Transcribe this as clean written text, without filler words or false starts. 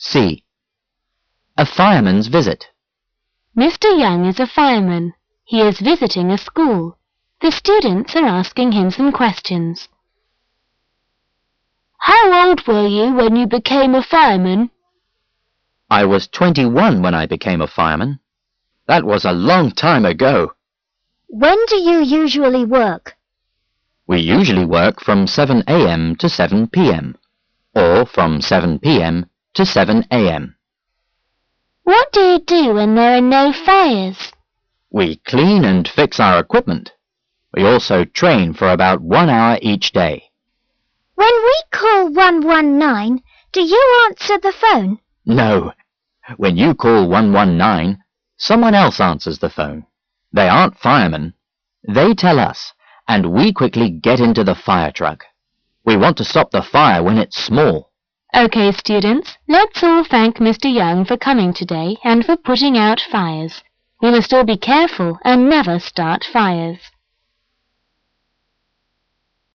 C. A fireman's visit. Mr. Young is a fireman. He is visiting a school. The students are asking him some questions. How old were you when you became a fireman? I was 21 when I became a fireman. That was a long time ago. When do you usually work? We usually work from 7 a.m. to 7 p.m. or from 7 p.m. to 7 a.m. What do you do when there are no fires? We clean and fix our equipment. We also train for about 1 hour each day. When we call 119, do you answer the phone? No. When you call 119, someone else answers the phone. They aren't firemen. They tell us, and we quickly get into the fire truck. We want to stop the fire when it's small. OK, students, let's all thank Mr. Young for coming today and for putting out fires. We must all be careful and never start fires.